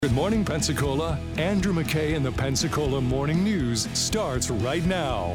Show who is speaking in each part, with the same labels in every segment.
Speaker 1: Good morning, Pensacola. Andrew McKay and the Pensacola Morning News starts right now.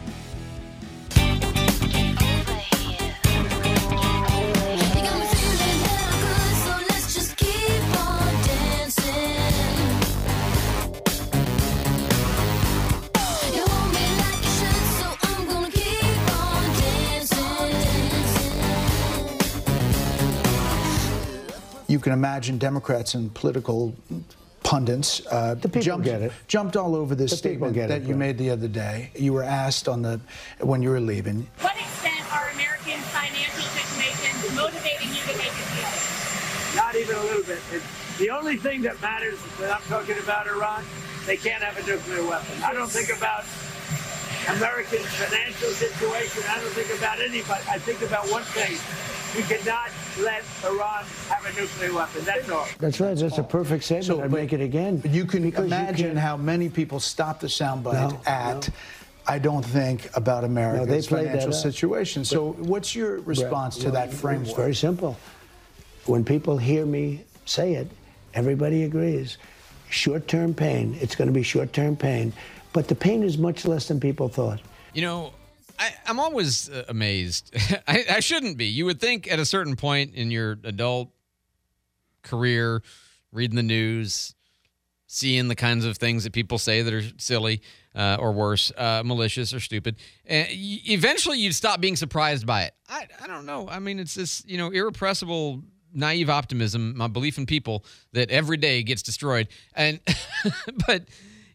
Speaker 2: You can imagine Democrats and political pundits jumped all over this statement that you made the other day. You were asked when you were leaving.
Speaker 3: What extent are American financial situations motivating you to make a deal?
Speaker 4: Not even a little bit. The only thing that matters when I'm talking about Iran, they can't have a nuclear weapon. I don't think about American financial situation. I don't think about anybody. I think about one thing. We cannot let Iran have a nuclear weapon. That's all.
Speaker 5: That's right. That's a perfect statement. I'd make it again.
Speaker 2: You can imagine how many people stopped the soundbite I don't think about America's financial situation. So what's your response to that framework?
Speaker 5: It's very simple. When people hear me say it, everybody agrees. Short-term pain. It's going to be short-term pain. But the pain is much less than people thought.
Speaker 6: You know, I'm always amazed. I shouldn't be. You would think at a certain point in your adult career, reading the news, seeing the kinds of things that people say that are silly or worse, malicious or stupid, eventually you'd stop being surprised by it. I don't know. I mean, it's this, irrepressible, naive optimism, my belief in people that every day gets destroyed. And but,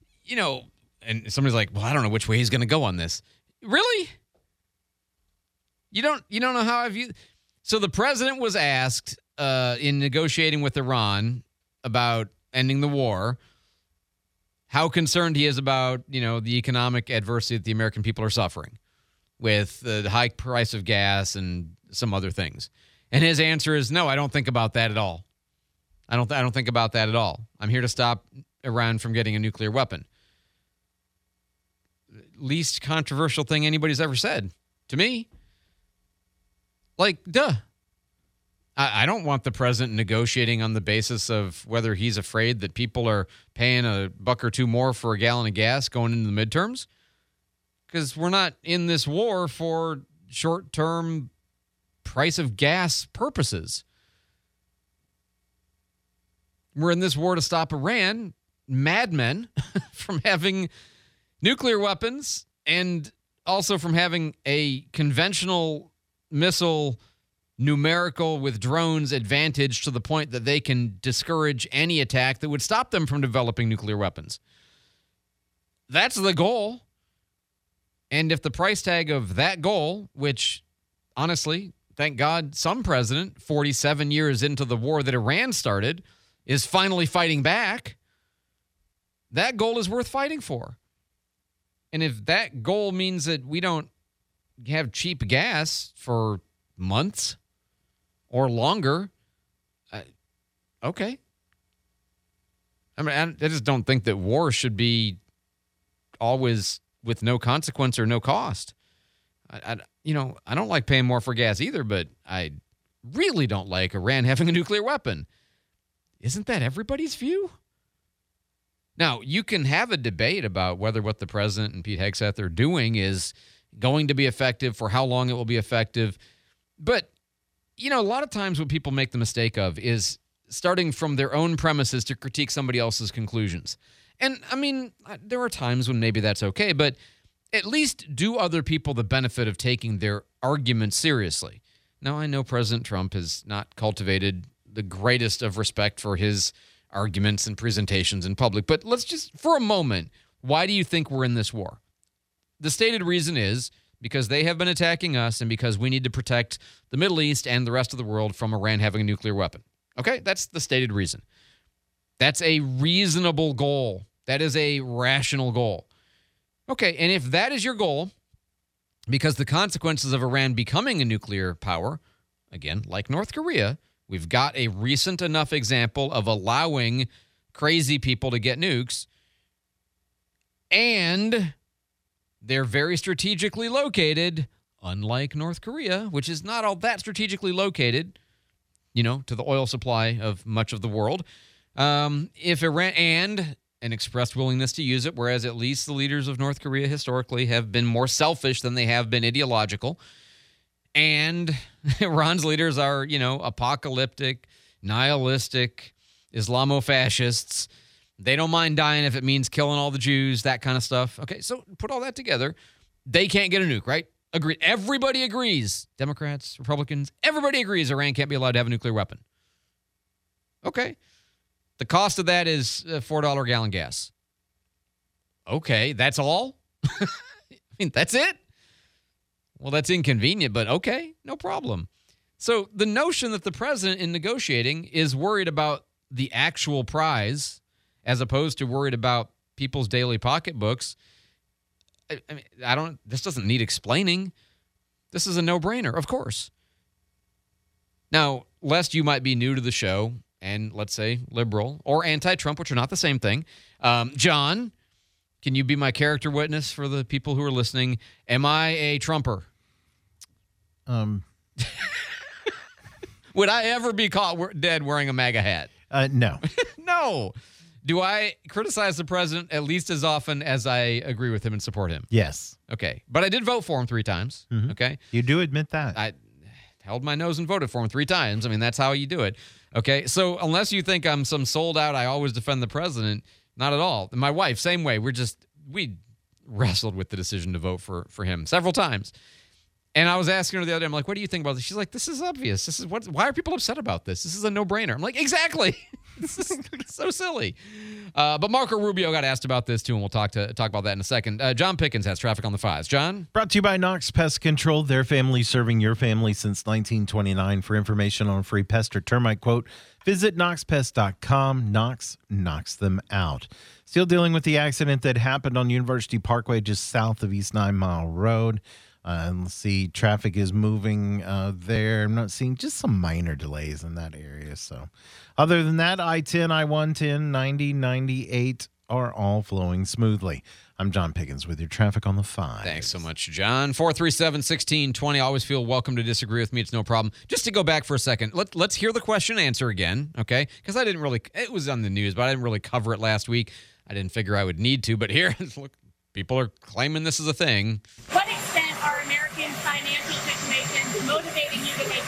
Speaker 6: and somebody's like, well, I don't know which way he's going to go on this. Really? You don't know how I view. So the president was asked in negotiating with Iran about ending the war, how concerned he is about, the economic adversity that the American people are suffering with the high price of gas and some other things. And his answer is, no, I don't think about that at all. I don't think about that at all. I'm here to stop Iran from getting a nuclear weapon. Least controversial thing anybody's ever said to me. Like, duh. I don't want the president negotiating on the basis of whether he's afraid that people are paying $1 or $2 more for a gallon of gas going into the midterms. Because we're not in this war for short-term price of gas purposes. We're in this war to stop Iran, madmen, from having nuclear weapons and also from having a conventional missile numerical with drones advantage to the point that they can discourage any attack that would stop them from developing nuclear weapons. That's the goal. And if the price tag of that goal, which honestly, thank God, some president 47 years into the war that Iran started is finally fighting back, that goal is worth fighting for. And if that goal means that we don't have cheap gas for months or longer, okay. I mean, I just don't think that war should be always with no consequence or no cost. I don't like paying more for gas either, but I really don't like Iran having a nuclear weapon. Isn't that everybody's view? Now, you can have a debate about whether what the president and Pete Hegseth are doing is going to be effective, for how long it will be effective. But, a lot of times what people make the mistake of is starting from their own premises to critique somebody else's conclusions. And, I mean, there are times when maybe that's okay, but at least do other people the benefit of taking their arguments seriously. Now, I know President Trump has not cultivated the greatest of respect for his arguments and presentations in public. But let's just, for a moment, why do you think we're in this war? The stated reason is because they have been attacking us and because we need to protect the Middle East and the rest of the world from Iran having a nuclear weapon. Okay? That's the stated reason. That's a reasonable goal. That is a rational goal. Okay, and if that is your goal, because the consequences of Iran becoming a nuclear power, again, like North Korea, we've got a recent enough example of allowing crazy people to get nukes, and they're very strategically located, unlike North Korea, which is not all that strategically located, to the oil supply of much of the world. If Iran and an expressed willingness to use it, whereas at least the leaders of North Korea historically have been more selfish than they have been ideological. And Iran's leaders are, apocalyptic, nihilistic, Islamo-fascists. They don't mind dying if it means killing all the Jews, that kind of stuff. Okay, so put all that together. They can't get a nuke, right? Agreed. Everybody agrees. Democrats, Republicans, everybody agrees Iran can't be allowed to have a nuclear weapon. Okay. The cost of that is $4 a gallon gas. Okay, that's all? I mean, that's it? Well, that's inconvenient, but okay, no problem. So the notion that the president in negotiating is worried about the actual prize as opposed to worried about people's daily pocketbooks, this doesn't need explaining. This is a no-brainer, of course. Now, lest you might be new to the show and, let's say, liberal or anti-Trump, which are not the same thing, John, can you be my character witness for the people who are listening? Am I a Trumper? Would I ever be caught dead wearing a MAGA hat?
Speaker 7: No.
Speaker 6: No. Do I criticize the president at least as often as I agree with him and support him?
Speaker 7: Yes.
Speaker 6: Okay. But I did vote for him 3 times. Mm-hmm. Okay.
Speaker 7: You do admit that.
Speaker 6: I held my nose and voted for him 3 times. I mean, that's how you do it. Okay. So unless you think I'm some sold out, I always defend the president, not at all. My wife, same way. We wrestled with the decision to vote for him several times. And I was asking her the other day, I'm like, what do you think about this? She's like, this is obvious. Why are people upset about this? This is a no-brainer. I'm like, exactly. This is so silly. But Marco Rubio got asked about this too, and we'll talk about that in a second. John Pickens has traffic on the 5s. John?
Speaker 7: Brought to you by Knox Pest Control. Their family serving your family since 1929. For information on a free pest or termite quote, visit knoxpest.com. Knox knocks them out. Still dealing with the accident that happened on University Parkway just south of East 9 Mile Road. Let's see, traffic is moving there. I'm not seeing just some minor delays in that area. So other than that, I-10, I-110, 90, 98 are all flowing smoothly. I'm John Pickens with your traffic on the 5.
Speaker 6: Thanks so much, John. 437-1620. Always feel welcome to disagree with me. It's no problem. Just to go back for a second, let's hear the question and answer again, okay? Because it was on the news, but I didn't really cover it last week. I didn't figure I would need to, but here, look, people are claiming this is a thing.
Speaker 3: What extent are American financial situations motivating you to make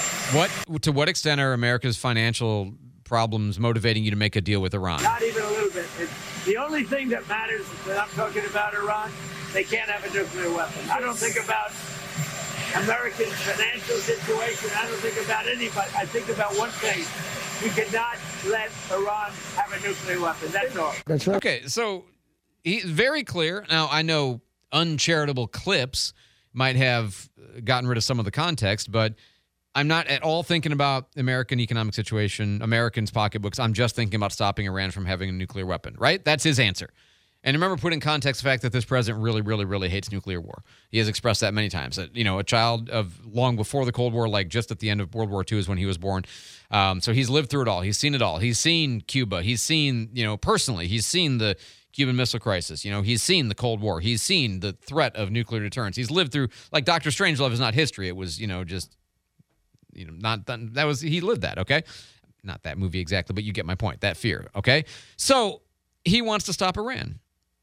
Speaker 3: a deal?
Speaker 6: To what extent are America's financial problems motivating you to make a deal with Iran?
Speaker 4: Not even a little bit. The only thing that matters when I'm talking about Iran, they can't have a nuclear weapon. I don't think about American financial situation. I don't think about anybody. I think about one thing. We cannot let Iran have a nuclear weapon. That's all.
Speaker 5: That's right.
Speaker 6: Okay, so he's very clear. Now, I know uncharitable clips might have gotten rid of some of the context, but I'm not at all thinking about American economic situation, Americans' pocketbooks. I'm just thinking about stopping Iran from having a nuclear weapon, right? That's his answer. And remember, put in context the fact that this president really, really, really hates nuclear war. He has expressed that many times. That, a child of long before the Cold War, like just at the end of World War II is when he was born. So he's lived through it all. He's seen it all. He's seen Cuba. He's seen, personally, he's seen the Cuban Missile Crisis. He's seen the Cold War. He's seen the threat of nuclear deterrence. He's lived through, like Dr. Strangelove is not history. It was, just, not done. That was, he lived that, okay? Not that movie exactly, but you get my point. That fear, okay? So he wants to stop Iran.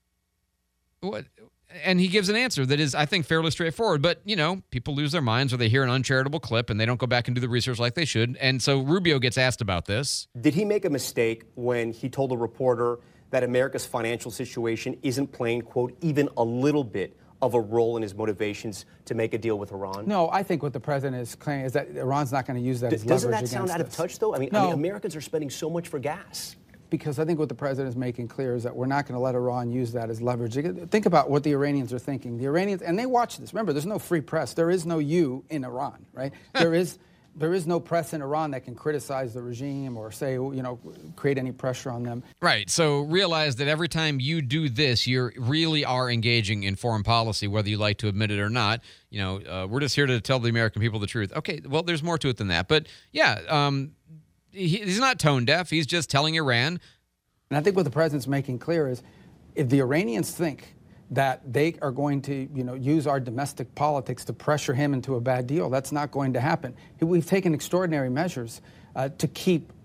Speaker 6: And he gives an answer that is, I think, fairly straightforward. But, people lose their minds or they hear an uncharitable clip and they don't go back and do the research like they should. And so Rubio gets asked about this.
Speaker 8: Did he make a mistake when he told a reporter that America's financial situation isn't playing, quote, even a little bit of a role in his motivations to make a deal with Iran?
Speaker 9: No, I think what the president is claiming is that Iran's not going to use that as leverage against us.
Speaker 8: Doesn't that sound out of touch, though? I mean, Americans are spending so much for gas.
Speaker 9: Because I think what the president is making clear is that we're not going to let Iran use that as leverage. Think about what the Iranians are thinking. The Iranians, and they watch this. Remember, there's no free press. There is no you in Iran, right? There is no press in Iran that can criticize the regime or say, create any pressure on them.
Speaker 6: Right. So realize that every time you do this, you really are engaging in foreign policy, whether you like to admit it or not. We're just here to tell the American people the truth. Okay, well, there's more to it than that. But, yeah, he's not tone deaf. He's just telling Iran.
Speaker 9: And I think what the president's making clear is if the Iranians think that they are going to, use our domestic politics to pressure him into a bad deal, that's not going to happen. We've taken extraordinary measures to keep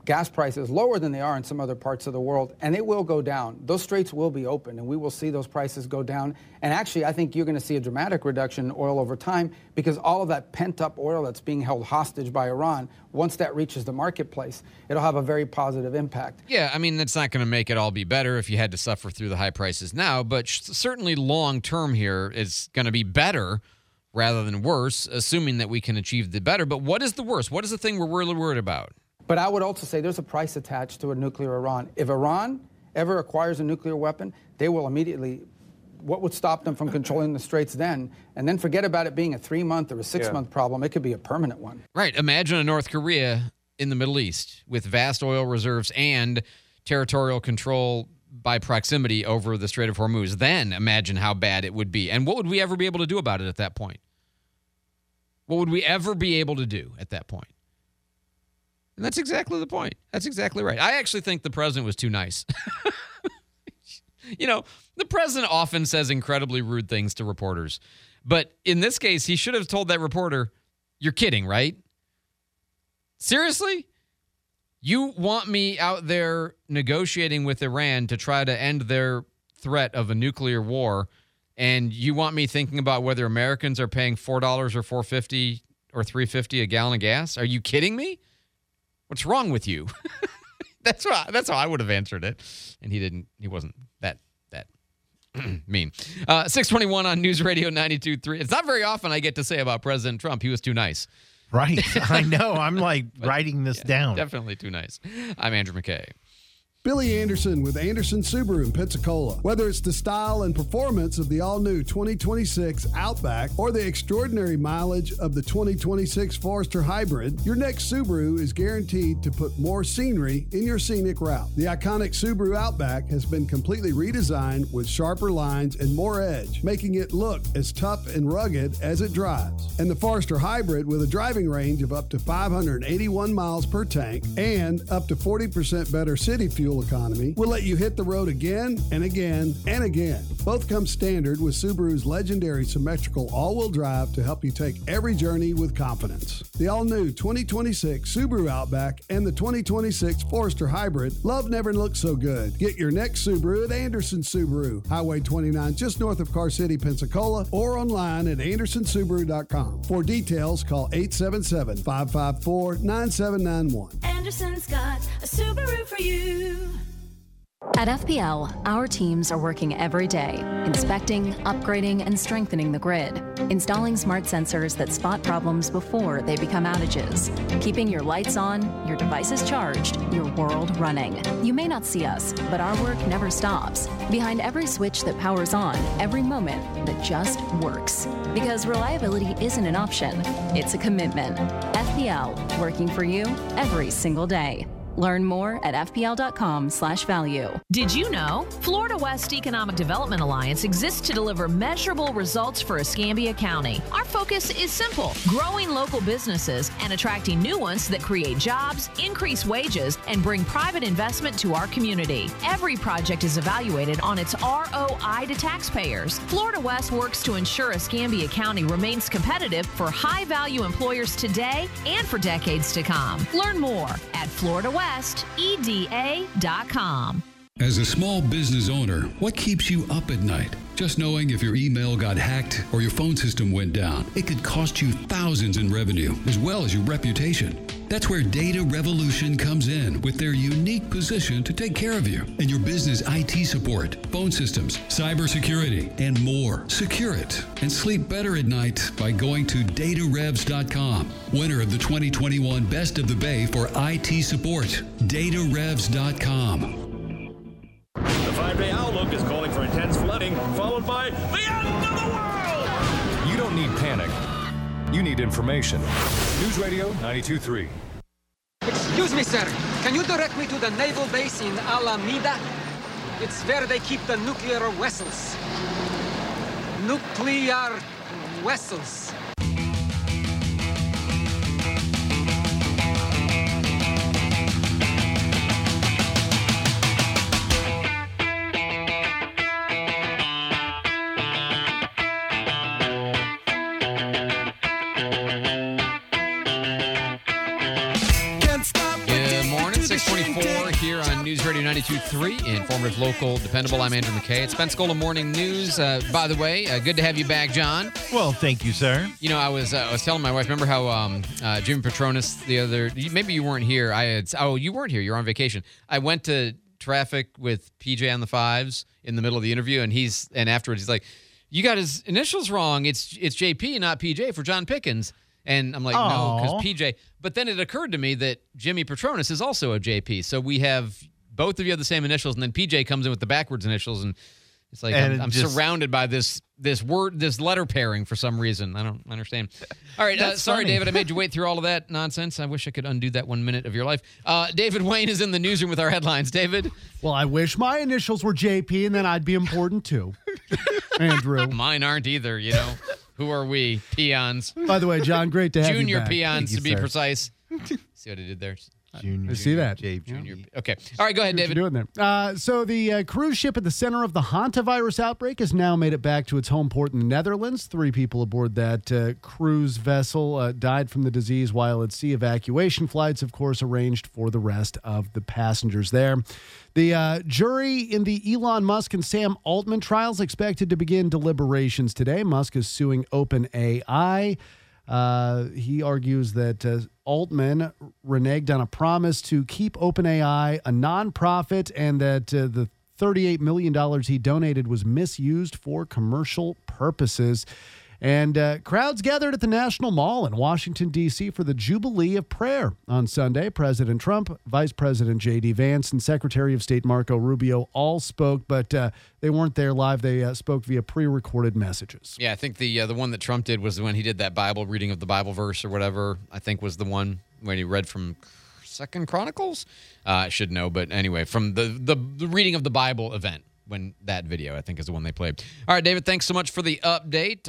Speaker 9: gas prices lower than they are in some other parts of the world, and it will go down. Those straits will be open, and we will see those prices go down. And actually, I think you're going to see a dramatic reduction in oil over time because all of that pent-up oil that's being held hostage by Iran, once that reaches the marketplace, it'll have a very positive impact.
Speaker 6: Yeah, I mean, that's not going to make it all be better if you had to suffer through the high prices now, but certainly long-term here is going to be better rather than worse, assuming that we can achieve the better. But what is the worst? What is the thing we're really worried about?
Speaker 9: But I would also say there's a price attached to a nuclear Iran. If Iran ever acquires a nuclear weapon, they will immediately, what would stop them from controlling the straits then? And then forget about it being a 3-month or a 6-month problem. It could be a permanent one.
Speaker 6: Right. Imagine a North Korea in the Middle East with vast oil reserves and territorial control by proximity over the Strait of Hormuz. Then imagine how bad it would be. And what would we ever be able to do about it at that point? What would we ever be able to do at that point? And that's exactly the point. That's exactly right. I actually think the president was too nice. You know, the president often says incredibly rude things to reporters. But in this case, he should have told that reporter, "You're kidding, right? Seriously? You want me out there negotiating with Iran to try to end their threat of a nuclear war, and you want me thinking about whether Americans are paying $4 or $4.50 or $3.50 a gallon of gas? Are you kidding me? What's wrong with you?" That's how I would have answered it. And he wasn't that mean. 621 on News Radio 92.3. It's not very often I get to say about President Trump, he was too nice.
Speaker 7: Right. I know. I'm like writing this down.
Speaker 6: Definitely too nice. I'm Andrew McKay.
Speaker 10: Billy Anderson with Anderson Subaru in Pensacola. Whether it's the style and performance of the all-new 2026 Outback or the extraordinary mileage of the 2026 Forester Hybrid, your next Subaru is guaranteed to put more scenery in your scenic route. The iconic Subaru Outback has been completely redesigned with sharper lines and more edge, making it look as tough and rugged as it drives. And the Forester Hybrid, with a driving range of up to 581 miles per tank and up to 40% better city fuel economy, will let you hit the road again and again and again. Both come standard with Subaru's legendary symmetrical all-wheel drive to help you take every journey with confidence. The all-new 2026 Subaru Outback and the 2026 Forester Hybrid, love never looked so good. Get your next Subaru at Anderson Subaru, Highway 29 just north of Car City, Pensacola, or online at andersonsubaru.com. For details, call 877-554-9791.
Speaker 11: Anderson's got a Subaru for you. At FPL, our teams are working every day, inspecting, upgrading, and strengthening the grid, installing smart sensors that spot problems before they become outages, keeping your lights on, your devices charged, your world running. You may not see us, but our work never stops. Behind every switch that powers on, every moment that just works. Because reliability isn't an option, it's a commitment. FPL, working for you every single day. Learn more at fpl.com/value.
Speaker 12: Did you know Florida West Economic Development Alliance exists to deliver measurable results for Escambia County? Our focus is simple: growing local businesses and attracting new ones that create jobs, increase wages, and bring private investment to our community. Every project is evaluated on its ROI to taxpayers. Florida West works to ensure Escambia County remains competitive for high-value employers today and for decades to come. Learn more at FloridaWestEDA.com.
Speaker 13: As a small business owner, what keeps you up at night? Just knowing if your email got hacked or your phone system went down, it could cost you thousands in revenue as well as your reputation. That's where Data Revolution comes in with their unique position to take care of you and your business IT support, phone systems, cybersecurity, and more. Secure it and sleep better at night by going to datarevs.com. Winner of the 2021 Best of the Bay for IT support. datarevs.com.
Speaker 14: The 5-day outlook is calling for intense flooding, followed by the end of the world!
Speaker 1: You don't need panic. You need information. News Radio 92.3.
Speaker 15: Excuse me, sir. Can you direct me to the naval base in Alameda? It's where they keep the nuclear vessels. Nuclear vessels.
Speaker 6: 92.3, informative, local, dependable. I'm Andrew McKay. It's Pensacola Morning News. By the way, good to have you back, John.
Speaker 7: Well, thank you, sir.
Speaker 6: You know, I was telling my wife, remember how Jimmy Petronas maybe you weren't here. You weren't here. You were on vacation. I went to traffic with PJ on the fives in the middle of the interview, and afterwards he's like, you got his initials wrong. It's JP, not PJ, for John Pickens. And I'm like, no, because PJ. But then it occurred to me that Jimmy Petronas is also a JP. So we have both of you have the same initials, and then PJ comes in with the backwards initials, and it's like I'm surrounded by this letter pairing for some reason. I don't understand. All right, sorry,
Speaker 16: funny.
Speaker 6: David, I made you wait through all of that nonsense. I wish I could undo that 1 minute of your life. David Wayne is in the newsroom with our headlines. David?
Speaker 16: Well, I wish my initials were JP, and then I'd be important too. Andrew.
Speaker 6: Mine aren't either, you know. Who are we? Peons.
Speaker 16: By the way, John, great to have you
Speaker 6: Junior
Speaker 16: back.
Speaker 6: peons, to be
Speaker 16: sir.
Speaker 6: precise. See what I did there?
Speaker 16: I see that.
Speaker 6: Junior. Okay. All right, go ahead, David.
Speaker 16: What you doing there? So the cruise ship at the center of the hantavirus outbreak has now made it back to its home port in the Netherlands. 3 people aboard that cruise vessel died from the disease while at sea. Evacuation flights, of course, arranged for the rest of the passengers there. The jury in the Elon Musk and Sam Altman trials expected to begin deliberations today. Musk is suing OpenAI. He argues that Altman reneged on a promise to keep OpenAI a nonprofit and that the $38 million he donated was misused for commercial purposes. And crowds gathered at the National Mall in Washington, D.C. for the Jubilee of Prayer on Sunday. President Trump, Vice President J.D. Vance, and Secretary of State Marco Rubio all spoke, but they weren't there live. They spoke via pre-recorded messages.
Speaker 6: Yeah, I think the one that Trump did was when he did that Bible reading of the Bible verse or whatever. I think was the one when he read from 2 Chronicles. I should know, but anyway, from the reading of the Bible event. When that video, I think, is the one they played. All right, David, thanks so much for the update.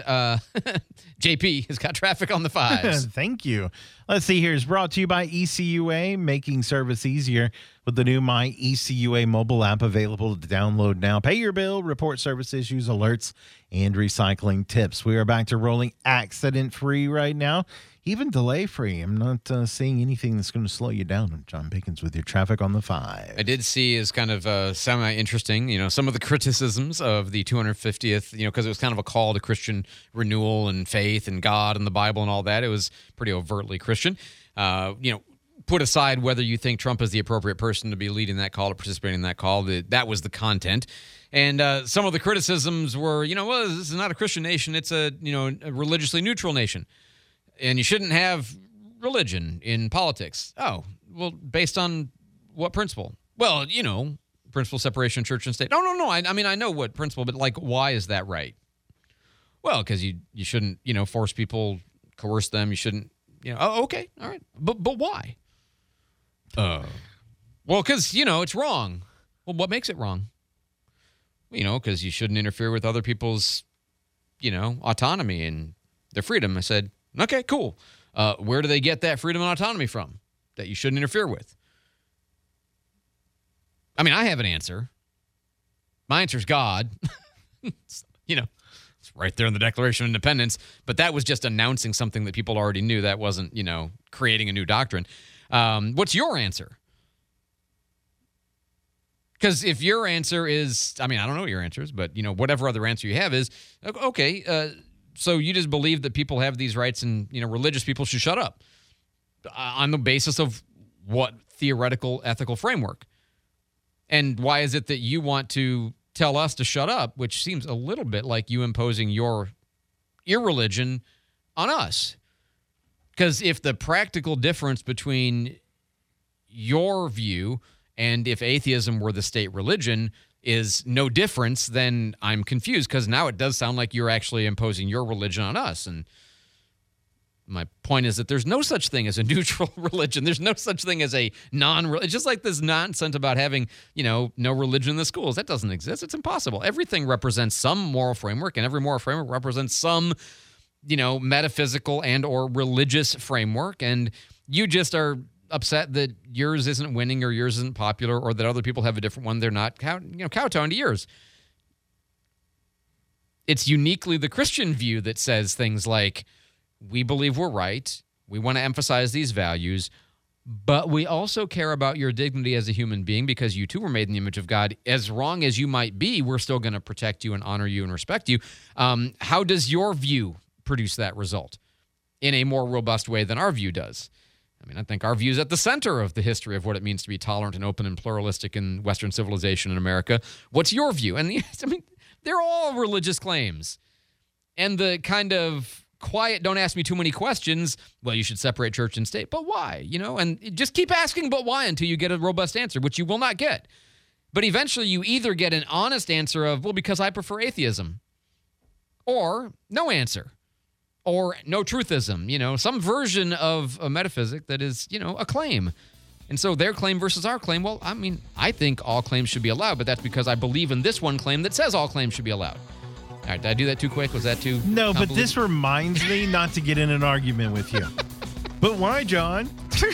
Speaker 6: JP has got traffic on the 5s.
Speaker 7: Thank you. Let's see here. It's brought to you by ECUA, making service easier with the new My ECUA mobile app available to download now. Pay your bill, report service issues, alerts, and recycling tips. We are back to rolling accident-free right now. Even delay-free. I'm not seeing anything that's going to slow you down. John Pickens with your traffic on the 5.
Speaker 6: I did see is kind of semi-interesting, you know, some of the criticisms of the 250th, you know, because it was kind of a call to Christian renewal and faith and God and the Bible and all that. It was pretty overtly Christian. You know, put aside whether you think Trump is the appropriate person to be leading that call or participating in that call, that was the content. And some of the criticisms were, you know, well, this is not a Christian nation. It's a religiously neutral nation. And you shouldn't have religion in politics. Oh, well, based on what principle? Well, you know, principle of separation of church and state. No. I mean, I know what principle, but like, why is that right? Well, because you shouldn't, you know, force people, coerce them. You shouldn't, you know. Oh, okay, all right, but why? Well, because you know it's wrong. Well, what makes it wrong? You know, because you shouldn't interfere with other people's, you know, autonomy and their freedom. I said. Okay, cool. Where do they get that freedom and autonomy from that you shouldn't interfere with? I mean, I have an answer. My answer is God. You know, it's right there in the Declaration of Independence. But that was just announcing something that people already knew. That wasn't, you know, creating a new doctrine. What's your answer? Because if your answer is, I mean, I don't know what your answer is, but, you know, whatever other answer you have is, okay, so you just believe that people have these rights and, you know, religious people should shut up on the basis of what theoretical ethical framework? And why is it that you want to tell us to shut up, which seems a little bit like you imposing your irreligion on us? Because if the practical difference between your view and if atheism were the state religion is no difference, then I'm confused because now it does sound like you're actually imposing your religion on us. And my point is that there's no such thing as a neutral religion. There's no such thing as a non-religion. It's just like this nonsense about having, you know, no religion in the schools. That doesn't exist. It's impossible. Everything represents some moral framework, and every moral framework represents some, you know, metaphysical and or religious framework. And you just are upset that yours isn't winning or yours isn't popular or that other people have a different one. They're not kowtowing to yours. It's uniquely the Christian view that says things like, we believe we're right. We want to emphasize these values. But we also care about your dignity as a human being because you too were made in the image of God. As wrong as you might be, we're still going to protect you and honor you and respect you. How does your view produce that result in a more robust way than our view does? I mean, I think our view is at the center of the history of what it means to be tolerant and open and pluralistic in Western civilization in America. What's your view? And I mean, they're all religious claims. And the kind of quiet, don't ask me too many questions, well, you should separate church and state. But why? And just keep asking but why until you get a robust answer, which you will not get. But eventually you either get an honest answer of, well, because I prefer atheism, or no answer, or no truthism, some version of a metaphysic that is, a claim. And so their claim versus our claim, well, I mean, I think all claims should be allowed, but that's because I believe in this one claim that says all claims should be allowed. All right, did I do that too quick? Was that too
Speaker 7: No, but this reminds me not to get in an argument with you. But why, John?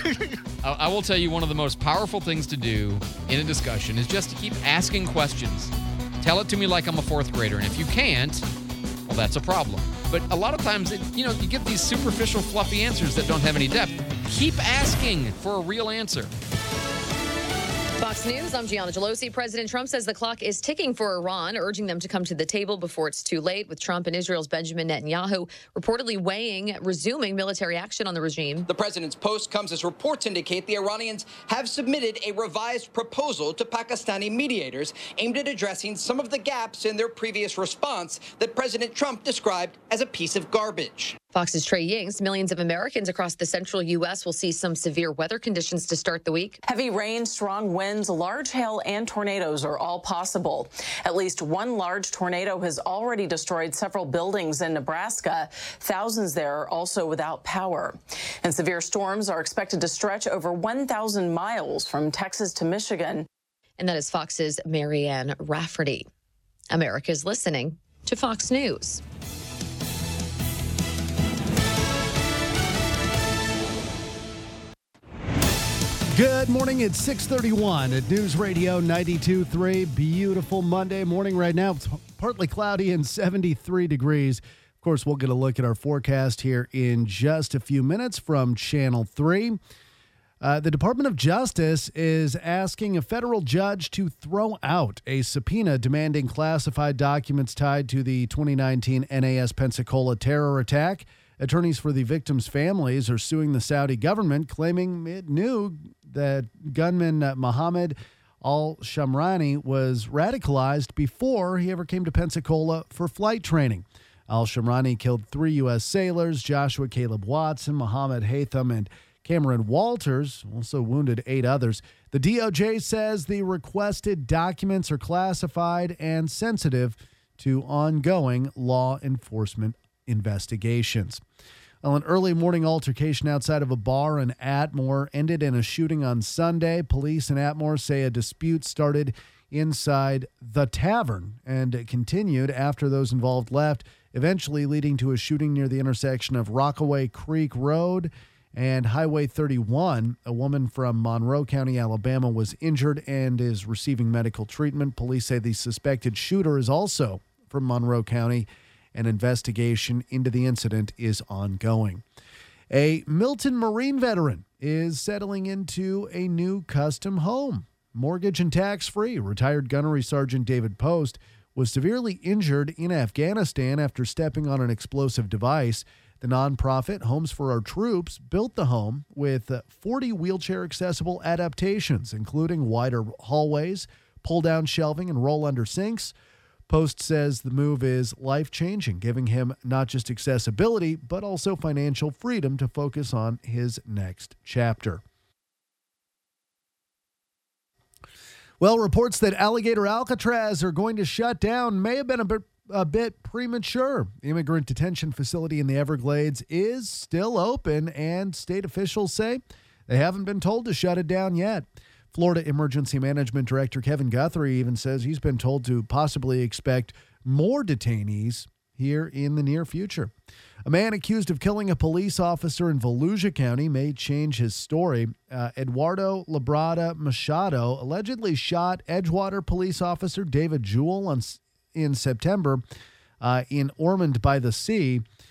Speaker 6: I will tell you one of the most powerful things to do in a discussion is just to keep asking questions. Tell it to me like I'm a fourth grader, and if you can't, well, that's a problem. But a lot of times, you get these superficial, fluffy answers that don't have any depth. Keep asking for a real answer.
Speaker 17: Fox News, I'm Gianna Gelosi. President Trump says the clock is ticking for Iran, urging them to come to the table before it's too late, with Trump and Israel's Benjamin Netanyahu reportedly weighing resuming military action on the regime.
Speaker 18: The president's post comes as reports indicate the Iranians have submitted a revised proposal to Pakistani mediators aimed at addressing some of the gaps in their previous response that President Trump described as a piece of garbage.
Speaker 17: Fox's Trey Yings, millions of Americans across the central U.S. will see some severe weather conditions to start the week.
Speaker 19: Heavy rain, strong winds, large hail, and tornadoes are all possible. At least one large tornado has already destroyed several buildings in Nebraska. Thousands there are also without power. And severe storms are expected to stretch over 1,000 miles from Texas to Michigan.
Speaker 17: And that is Fox's Marianne Rafferty. America's listening to Fox News.
Speaker 16: Good morning. It's 6:31 at News Radio 92.3. Beautiful Monday morning right now. It's partly cloudy and 73 degrees. Of course, we'll get a look at our forecast here in just a few minutes from Channel 3. The Department of Justice is asking a federal judge to throw out a subpoena demanding classified documents tied to the 2019 NAS Pensacola terror attack. Attorneys for the victims' families are suing the Saudi government, claiming it knew that gunman Mohammed al-Shamrani was radicalized before he ever came to Pensacola for flight training. Al-Shamrani killed 3 U.S. sailors, Joshua Caleb Watson, Mohammed Haytham, and Cameron Walters, also wounded 8 others. The DOJ says the requested documents are classified and sensitive to ongoing law enforcement investigations. Well, an early morning altercation outside of a bar in Atmore ended in a shooting on Sunday. Police in Atmore say a dispute started inside the tavern and continued after those involved left, eventually leading to a shooting near the intersection of Rockaway Creek Road and Highway 31. A woman from Monroe County, Alabama, was injured and is receiving medical treatment. Police say the suspected shooter is also from Monroe County. An investigation into the incident is ongoing. A Milton Marine veteran is settling into a new custom home. Mortgage and tax-free. Retired Gunnery Sergeant David Post was severely injured in Afghanistan after stepping on an explosive device. The nonprofit Homes for Our Troops built the home with 40 wheelchair-accessible adaptations, including wider hallways, pull-down shelving, and roll-under sinks. Post says the move is life-changing, giving him not just accessibility, but also financial freedom to focus on his next chapter. Well, reports that Alligator Alcatraz are going to shut down may have been a bit premature. The immigrant detention facility in the Everglades is still open, and state officials say they haven't been told to shut it down yet. Florida Emergency Management Director Kevin Guthrie even says he's been told to possibly expect more detainees here in the near future. A man accused of killing a police officer in Volusia County may change his story. Eduardo Labrada Machado allegedly shot Edgewater police officer David Jewell in September in Ormond by the Sea.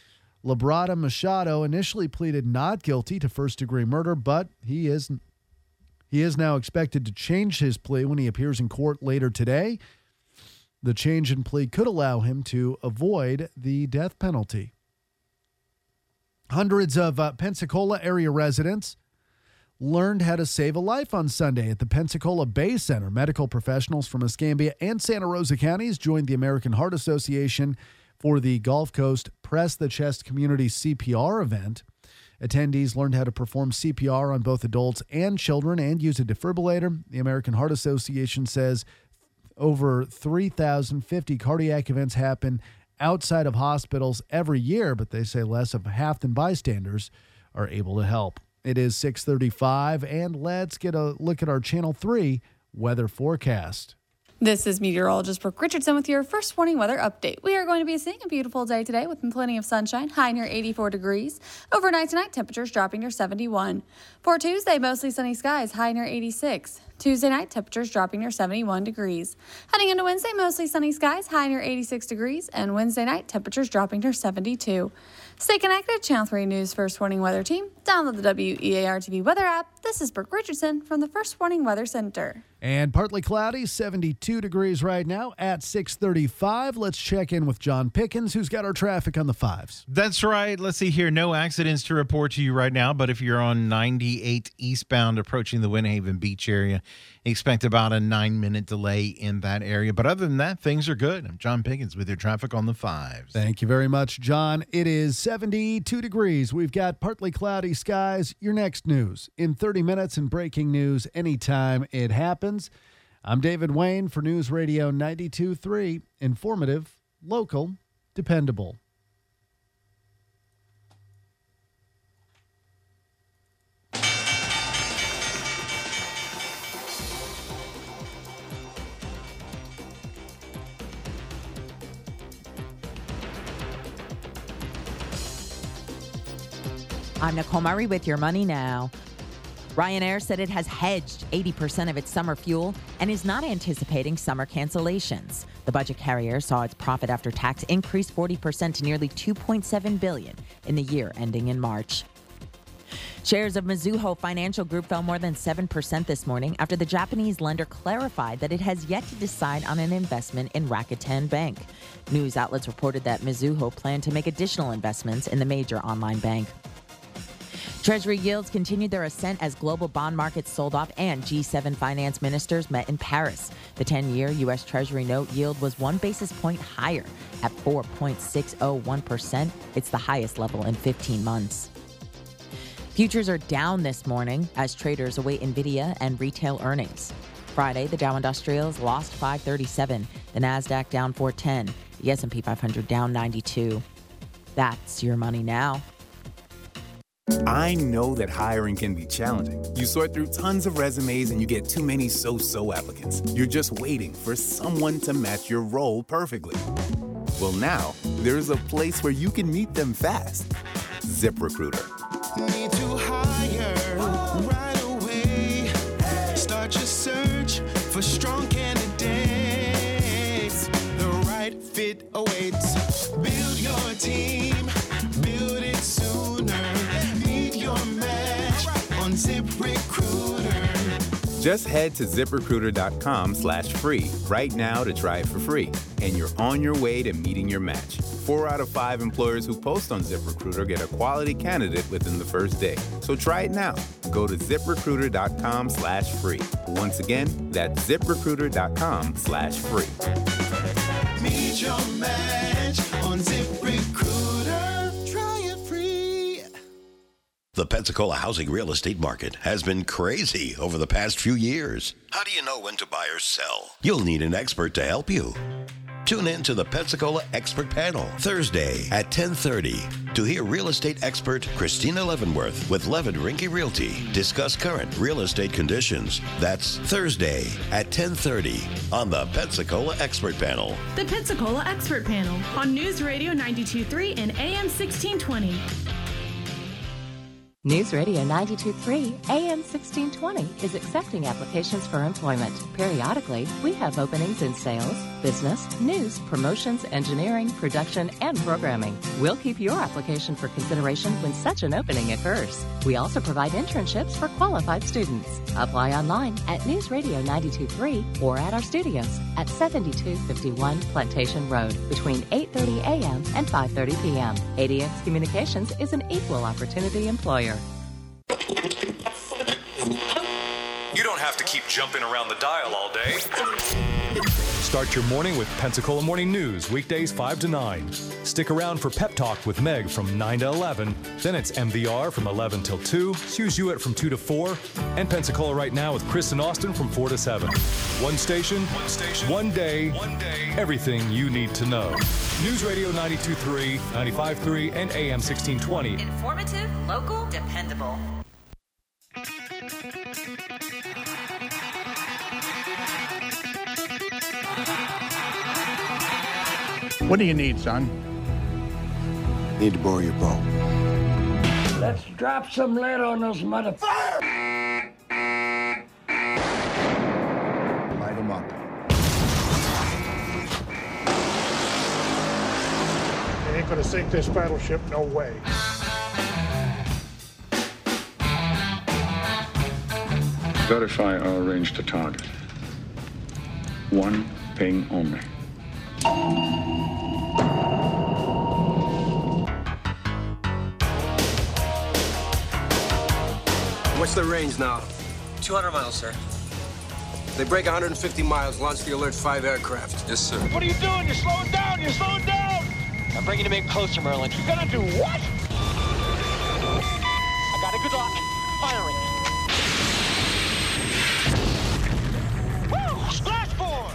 Speaker 16: Labrada Machado initially pleaded not guilty to first-degree murder, but he is now expected to change his plea when he appears in court later today. The change in plea could allow him to avoid the death penalty. Hundreds of Pensacola area residents learned how to save a life on Sunday at the Pensacola Bay Center. Medical professionals from Escambia and Santa Rosa counties joined the American Heart Association for the Gulf Coast Press the Chest Community CPR event. Attendees learned how to perform CPR on both adults and children and use a defibrillator. The American Heart Association says over 3,050 cardiac events happen outside of hospitals every year, but they say less of half the bystanders are able to help. It is 6:35, and let's get a look at our Channel 3 weather forecast.
Speaker 20: This is meteorologist Brooke Richardson with your first warning weather update. We are going to be seeing a beautiful day today with plenty of sunshine, high near 84 degrees. Overnight tonight, temperatures dropping near 71. For Tuesday, mostly sunny skies, high near 86. Tuesday night, temperatures dropping near 71 degrees. Heading into Wednesday, mostly sunny skies, high near 86 degrees. And Wednesday night, temperatures dropping near 72. Stay connected, Channel 3 News First Warning Weather Team. Download the WEAR TV weather app. This is Brooke Richardson from the First Warning Weather Center.
Speaker 16: And partly cloudy, 72 degrees right now at 6:35. Let's check in with John Pickens, who's got our traffic on the fives.
Speaker 7: That's right. Let's see here. No accidents to report to you right now, but if you're on 98 eastbound approaching the Winter Haven Beach area, expect about a 9-minute delay in that area. But other than that, things are good. I'm John Pickens with your traffic on the fives.
Speaker 16: Thank you very much, John. It is 72 degrees. We've got partly cloudy skies. Your next news in 30 minutes and breaking news anytime it happens. I'm David Wayne for News Radio 92.3. Informative, local, dependable.
Speaker 21: I'm Nicole Murray with Your Money Now. Ryanair said it has hedged 80% of its summer fuel and is not anticipating summer cancellations. The budget carrier saw its profit after tax increase 40% to nearly $2.7 billion in the year ending in March. Shares of Mizuho Financial Group fell more than 7% this morning after the Japanese lender clarified that it has yet to decide on an investment in Rakuten Bank. News outlets reported that Mizuho planned to make additional investments in the major online bank. Treasury yields continued their ascent as global bond markets sold off and G7 finance ministers met in Paris. The 10-year U.S. Treasury note yield was 1 basis point higher at 4.601%. It's the highest level in 15 months. Futures are down this morning as traders await NVIDIA and retail earnings. Friday, the Dow Industrials lost 537, the NASDAQ down 410, the S&P 500 down 92. That's Your Money Now.
Speaker 22: I know that hiring can be challenging. You sort through tons of resumes and you get too many so-so applicants. You're just waiting for someone to match your role perfectly. Well, now, there's a place where you can meet them fast. ZipRecruiter.
Speaker 23: Need to hire right away. Start your search for strong candidates. The right fit awaits. Build your team. Build it sooner. On ZipRecruiter.
Speaker 22: Just head to ZipRecruiter.com/free right now to try it for free. And you're on your way to meeting your match. 4 out of 5 employers who post on ZipRecruiter get a quality candidate within the first day. So try it now. Go to ZipRecruiter.com/free. Once again, that's ZipRecruiter.com/free.
Speaker 23: Meet your match on ZipRecruiter. Try it free.
Speaker 24: The Pensacola housing real estate market has been crazy over the past few years. How do you know when to buy or sell? You'll need an expert to help you. Tune in to the Pensacola Expert Panel Thursday at 10:30 to hear real estate expert Christina Leavenworth with Levin Rinke Realty discuss current real estate conditions. That's Thursday at 10:30 on the Pensacola Expert Panel.
Speaker 25: The Pensacola Expert Panel on News Radio 92.3 and AM 1620.
Speaker 2: News Radio 92.3 AM 1620 is accepting applications for employment. Periodically, we have openings in sales, business, news, promotions, engineering, production, and programming. We'll keep your application for consideration when such an opening occurs. We also provide internships for qualified students. Apply online at News Radio 92.3 or at our studios at 7251 Plantation Road between 8:30 a.m. and 5:30 p.m. ADX Communications is an equal opportunity employer.
Speaker 3: You don't have to keep jumping around the dial all day.
Speaker 1: Start your morning with Pensacola Morning News, weekdays 5 to 9. Stick around for Pep Talk with Meg from 9 to 11. Then it's MVR from 11 till 2, Suze Hewitt from 2 to 4, and Pensacola Right Now with Chris and Austin from 4 to 7. One station, one day, everything you need to know. News Radio 92.3, 95.3, and AM 1620.
Speaker 4: Informative, local, dependable.
Speaker 5: What do you need, son?
Speaker 8: Need to borrow your bow.
Speaker 5: Let's drop some lead on those motherfuckers.
Speaker 8: Light them up.
Speaker 5: They ain't gonna sink this battleship, no way.
Speaker 26: Verify our range to target. One ping only.
Speaker 27: What's the range now?
Speaker 28: 200 miles, sir.
Speaker 27: They break 150 miles, launch the Alert 5 aircraft.
Speaker 28: Yes, sir.
Speaker 5: What are you doing? You're slowing down! You're slowing down!
Speaker 28: I'm bringing him in closer, Merlin.
Speaker 5: You're gonna do what?
Speaker 28: I got it. Good luck. Firing.
Speaker 5: Woo! Splash forward!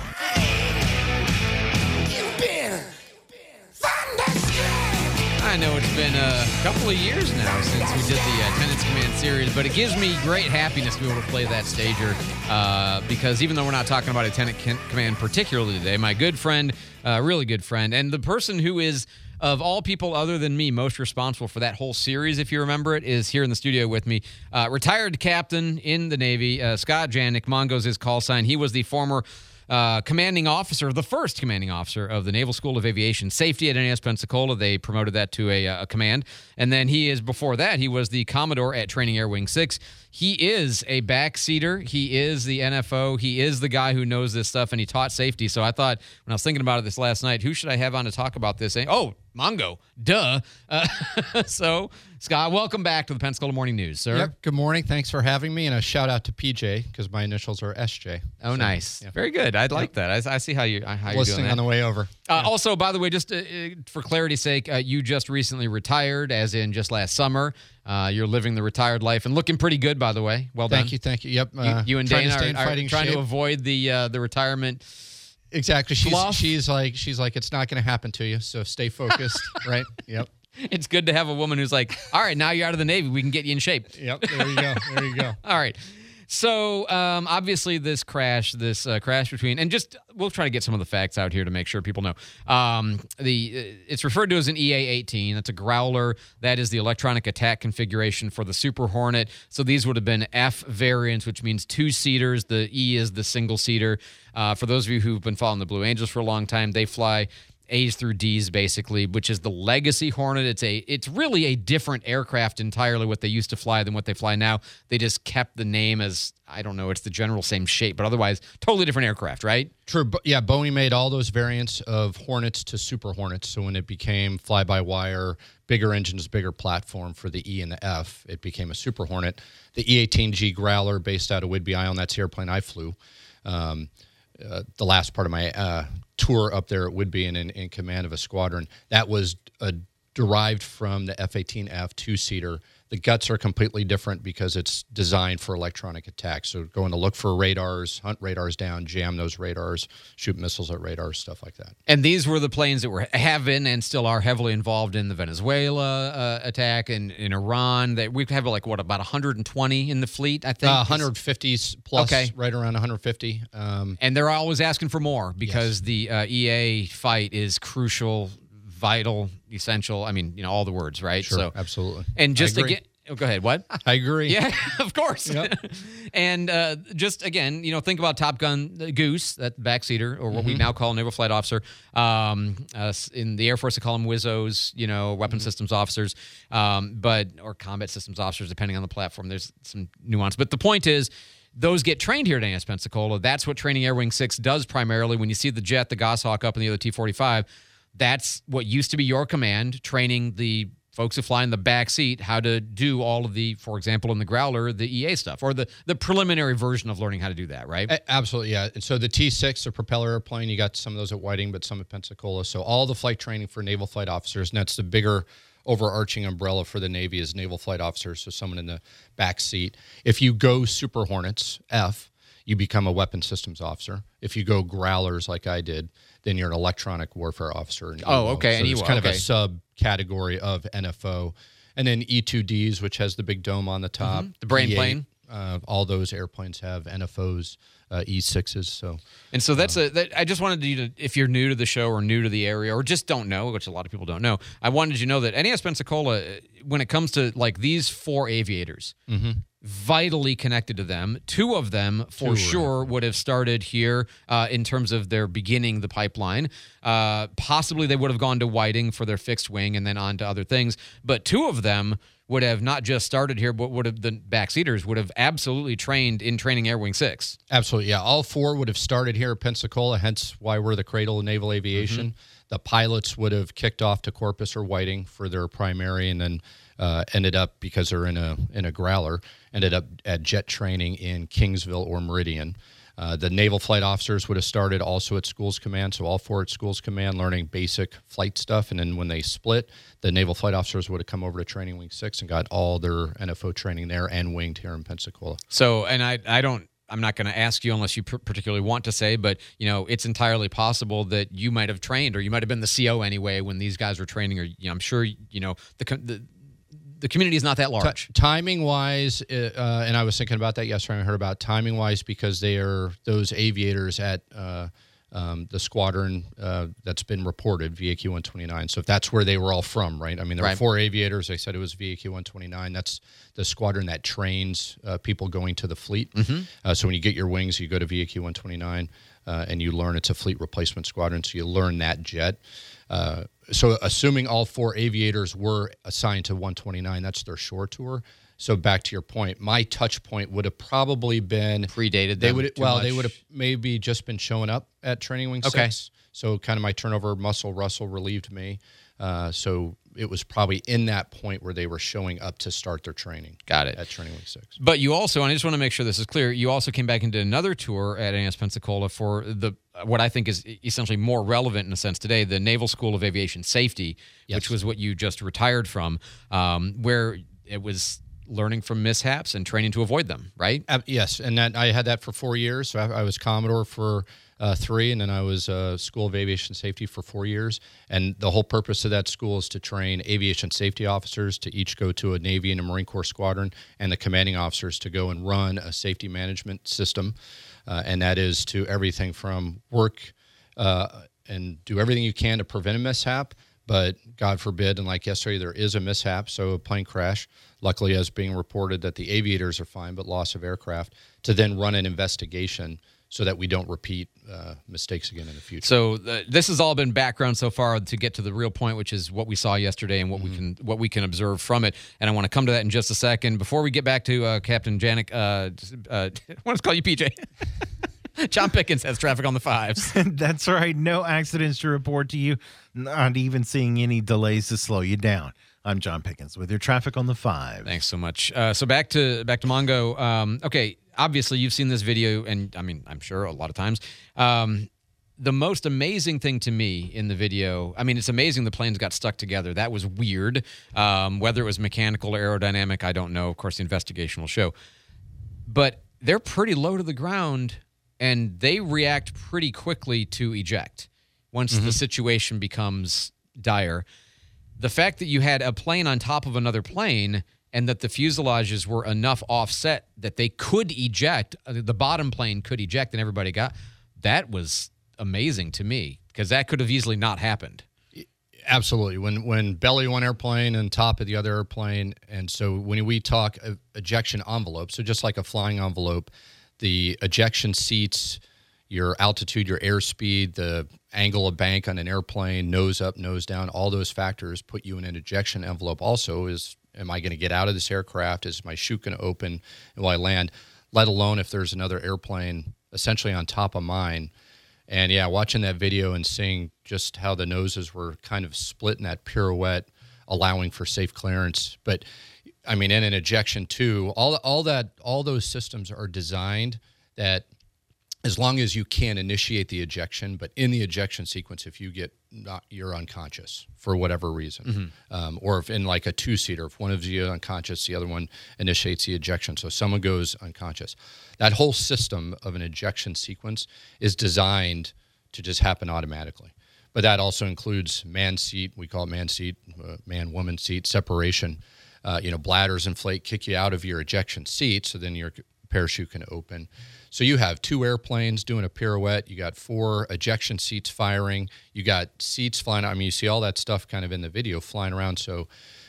Speaker 6: I know it's been a couple of years now since we did the Tenants Command series, but it gives me great happiness to be able to play that stager because even though we're not talking about a Tenant Command particularly today, my good friend, really good friend, and the person who is, of all people other than me, most responsible for that whole series, if you remember it, is here in the studio with me. Retired captain in the Navy, Scott Janik. Mongo's his call sign. He was the former commanding officer, the first commanding officer of the Naval School of Aviation Safety at NAS Pensacola. They promoted that to a command. And then before that, he was the Commodore at Training Air Wing 6. He is a backseater. He is the NFO. He is the guy who knows this stuff, and he taught safety. So I thought, when I was thinking about it this last night, who should I have on to talk about this? Oh, Mongo. Duh. So, Scott, welcome back to the Pensacola Morning News, sir.
Speaker 29: Yep. Good morning. Thanks for having me. And a shout out to PJ because my initials are SJ.
Speaker 6: Oh, so, nice. Yeah. Very good. I'd like that. I see how you're doing that.
Speaker 29: Listening on the way over.
Speaker 6: Also, by the way, just for clarity's sake, you just recently retired, as in just last summer. You're living the retired life and looking pretty good, by the way. Well done.
Speaker 29: Thank you. Yep.
Speaker 6: You and Dana are trying to avoid the retirement.
Speaker 29: Exactly. She's like, it's not going to happen to you. So stay focused. Right. Yep.
Speaker 6: It's good to have a woman who's like, all right, now you're out of the Navy. We can get you in shape.
Speaker 29: Yep. There you go.
Speaker 6: All right. So obviously this crash between, and just we'll try to get some of the facts out here to make sure people know. It's referred to as an EA-18. That's a Growler. That is the electronic attack configuration for the Super Hornet. So these would have been F variants, which means two-seaters. The E is the single-seater. For those of you who've been following the Blue Angels for a long time, they fly A's through D's basically, which is the Legacy Hornet. It's really a different aircraft entirely what they used to fly than what they fly now. They just kept the name as, I don't know, it's the general same shape, but otherwise totally different aircraft, right?
Speaker 29: True. Yeah, Boeing made all those variants of Hornets to Super Hornets. So when it became fly-by-wire, bigger engines, bigger platform for the E and the F, it became a Super Hornet. The E-18G Growler based out of Whidbey Island, that's the airplane I flew. The last part of my tour up there at Whidbey and in command of a squadron, that was derived from the F-18F two-seater. The guts are completely different because it's designed for electronic attack. So going to look for radars, hunt radars down, jam those radars, shoot missiles at radars, stuff like that.
Speaker 6: And these were the planes that have been and still are heavily involved in the Venezuela attack and in Iran. That we have about 120 in the fleet, I think.
Speaker 29: 150 plus, okay. Right around 150.
Speaker 6: And they're always asking for more because the EA fight is crucial, vital, essential. I mean, all the words, right?
Speaker 29: Sure, so absolutely.
Speaker 6: And just Oh, go ahead. What?
Speaker 29: I agree.
Speaker 6: Yeah, of course.
Speaker 29: Yep.
Speaker 6: And just again, think about Top Gun Goose, that backseater, or what we now call naval flight officer. In the Air Force, they call them WISOs, weapon systems officers, or combat systems officers, depending on the platform. There's some nuance. But the point is, those get trained here at AS Pensacola. That's what Training Air Wing 6 does primarily. When you see the jet, the Goshawk up, and the other T-45, that's what used to be your command, training the folks who fly in the back seat how to do all of the, for example, in the Growler, the EA stuff, or the preliminary version of learning how to do that, right?
Speaker 29: Absolutely, yeah. And so the T-6, the propeller airplane, you got some of those at Whiting, but some at Pensacola. So all the flight training for naval flight officers, and that's the bigger overarching umbrella for the Navy is naval flight officers, so someone in the back seat. If you go Super Hornets, F, you become a weapon systems officer. If you go Growlers like I did, then you're an electronic warfare officer.
Speaker 6: Okay.
Speaker 29: So
Speaker 6: and
Speaker 29: it's kind of a subcategory of NFO. And then E-2Ds, which has the big dome on the top.
Speaker 6: The brain
Speaker 29: E8,
Speaker 6: plane.
Speaker 29: All those airplanes have NFOs, E6s. So
Speaker 6: that's I just wanted you to, if you're new to the show or new to the area or just don't know, which a lot of people don't know, I wanted you to know that NAS Pensacola, when it comes to like these 4 aviators, vitally connected to them. 2 of them, for sure, would have started here in terms of their beginning the pipeline. Possibly they would have gone to Whiting for their fixed wing and then on to other things. But 2 of them would have not just started here, but would have the backseaters would have absolutely trained in Training Air Wing 6.
Speaker 29: Absolutely, yeah. All 4 would have started here at Pensacola, hence why we're the cradle of naval aviation. The pilots would have kicked off to Corpus or Whiting for their primary, and then ended up, because they're in a Growler, ended up at jet training in Kingsville or Meridian. The naval flight officers would have started also at Schools Command, so all 4 at Schools Command learning basic flight stuff. And then when they split, the naval flight officers would have come over to Training Wing 6 and got all their NFO training there and winged here in Pensacola.
Speaker 6: So, and I'm not going to ask you unless you particularly want to say, but it's entirely possible that you might have trained, or you might have been the CO anyway when these guys were training, or I'm sure the community is not that large.
Speaker 29: Timing-wise, and I was thinking about that yesterday. I heard about timing-wise because they are those aviators at the squadron that's been reported, VAQ 129. So if that's where they were all from, right? I mean, there were 4 aviators. They said it was VAQ 129. That's the squadron that trains people going to the fleet. So when you get your wings, you go to VAQ 129, and you learn it's a fleet replacement squadron. So you learn that jet. So assuming all 4 aviators were assigned to 129, that's their shore tour. So back to your point, my touch point would have probably been
Speaker 6: predated.
Speaker 29: They would have maybe just been showing up at Training Wing 6. So kind of my turnover muscle Russell relieved me. So it was probably in that point where they were showing up to start their training.
Speaker 6: Got it.
Speaker 29: At Training Wing 6.
Speaker 6: But you also, and I just want to make sure this is clear, you also came back into another tour at AS Pensacola for what I think is essentially more relevant in a sense today, the Naval School of Aviation Safety, which was what you just retired from, where it was learning from mishaps and training to avoid them, right?
Speaker 29: Yes, and I had that for 4 years. So I was Commodore for 3, and then I was School of Aviation Safety for 4 years. And the whole purpose of that school is to train aviation safety officers to each go to a Navy and a Marine Corps squadron, and the commanding officers to go and run a safety management system. And that is to everything from work and do everything you can to prevent a mishap. But God forbid, and like yesterday, there is a mishap, so a plane crash. Luckily, as being reported that the aviators are fine, but loss of aircraft, to then run an investigation so that we don't repeat mistakes again in the future.
Speaker 6: So this has all been background so far to get to the real point, which is what we saw yesterday and what we can observe from it. And I want to come to that in just a second. Before we get back to Captain Janik, I want to call you PJ. John Pickens has traffic on the 5s.
Speaker 7: That's right. No accidents to report to you. Not even seeing any delays to slow you down. I'm John Pickens with your traffic on the 5.
Speaker 6: Thanks so much. So back to Mongo. Okay, obviously you've seen this video, and I mean, I'm sure a lot of times. The most amazing thing to me in the video, I mean, it's amazing the planes got stuck together. That was weird. Whether it was mechanical or aerodynamic, I don't know. Of course, the investigation will show. But they're pretty low to the ground, and they react pretty quickly to eject once the situation becomes dire. The fact that you had a plane on top of another plane and that the fuselages were enough offset that they could eject, the bottom plane could eject and everybody got, that was amazing to me because that could have easily not happened.
Speaker 29: Absolutely. When belly one airplane and top of the other airplane, and so when we talk ejection envelope, so just like a flying envelope, the ejection seats, your altitude, your airspeed, the angle of bank on an airplane, nose up, nose down, all those factors put you in an ejection envelope. Also, am I going to get out of this aircraft? Is my chute going to open will I land? Let alone if there's another airplane essentially on top of mine. And yeah, watching that video and seeing just how the noses were kind of split in that pirouette, allowing for safe clearance. But I mean, in an ejection too, all those systems are designed that as long as you can initiate the ejection, but in the ejection sequence, if you're unconscious for whatever reason, or if in like a two-seater, if one of you is unconscious, the other one initiates the ejection. So someone goes unconscious. That whole system of an ejection sequence is designed to just happen automatically. But that also includes man seat, we call it man seat, man-woman seat separation. Bladders inflate, kick you out of your ejection seat, so then your parachute can open. So you have 2 airplanes doing a pirouette. You got 4 ejection seats firing. You got seats flying. I mean, you see all that stuff kind of in the video flying around. So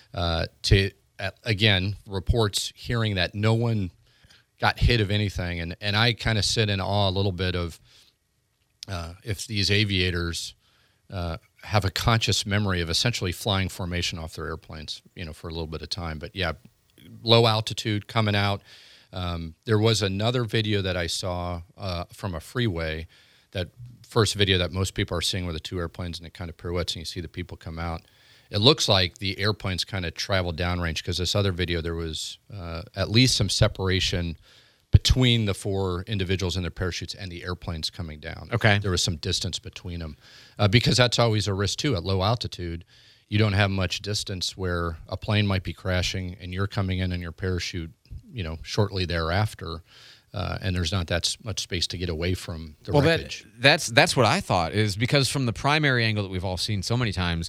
Speaker 29: again, reports hearing that no one got hit of anything. And I kind of sit in awe a little bit of if these aviators have a conscious memory of essentially flying formation off their airplanes, for a little bit of time. But yeah, low altitude coming out. There was another video that I saw from a freeway, that first video that most people are seeing where the 2 airplanes and it kind of pirouettes and you see the people come out. It looks like the airplanes kind of traveled downrange, because this other video, there was at least some separation between the 4 individuals in their parachutes and the airplanes coming down.
Speaker 6: Okay.
Speaker 29: There was some distance between them because that's always a risk too. At low altitude, you don't have much distance where a plane might be crashing and you're coming in your parachute, shortly thereafter, and there's not that much space to get away from the wreckage.
Speaker 6: That's what I thought, is because from the primary angle that we've all seen so many times,